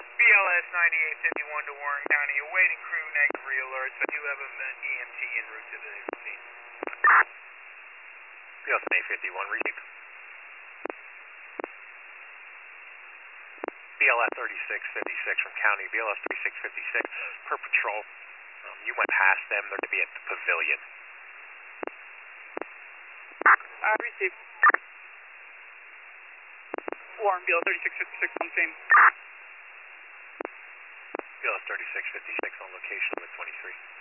BLS 9851 to Warren County, awaiting crew negative re-alerts. I do have an EMT en route to the scene. BLS 9851, received. BLS 3656 from County, BLS 3656 per patrol. You went past them, they're going to be at the pavilion. Received. Warren, BLS 3656 on scene. BLS 3656 on location with 23.